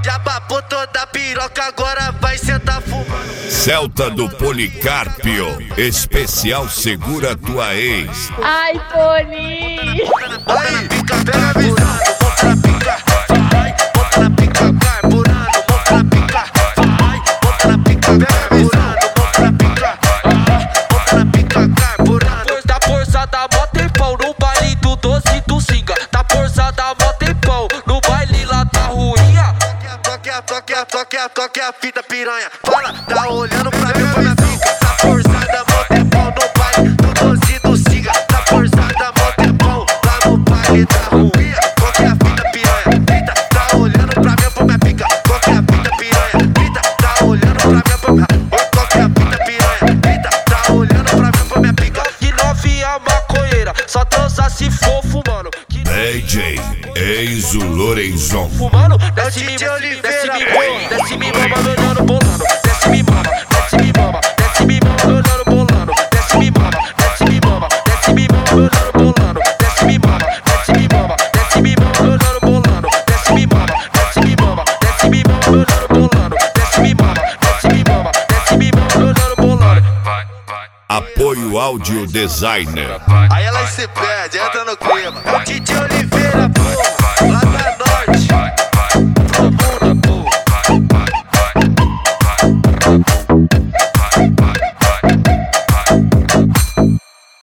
Já papou toda a piroca, agora vai sentar fumando. Celta do Policarpio, especial segura tua ex. Ai, Pony! Aí, pica, pega a visão. Bota na pica, vai. Bota na pica, carburando. Bota na pica, vai. Bota na pica, carburando. Bota na pica, bota na pica, carburando. Tá forçada mó tempão no baile do doce do Singa. Tá forçada mó tempão no baile lá da ruinha. Toque a fita piranha. Fala, tá olhando pra mim, pra minha pica. Tá forçada mó tempão no baile do doce do Singa. Tá forçada mó tempão lá no baile da ruinha. Toque a fita piranha. Eita, tá olhando pra mim, pra minha pica. Toque a fita piranha. Eita, tá olhando pra mim, pra minha pica. Toque a fita piranha. Eita, tá olhando pra mim, pra minha pica. Que novinha maconheira, só transa se for fumando. DJ Enzo Lorenzon. Fumando, desce-me mama, desce-me mama, olhando bolando. Desce-me mama, desce-me mama, desce-me mama, olhando bolando. Desce-me mama, desce-me mama, desce-me mama, olhando bolando. Desce-me mama, desce-me mama, desce-me mama, olhando bolando. Desce-me mama, desce-me mama, desce-me mama, olhando bolando. Desce-me mama, desce-me mama, desce-me mama, olhando bolando. Apoio Áudio Designer. Aí ela se perde, entra no clima. É o DJ Oliveira.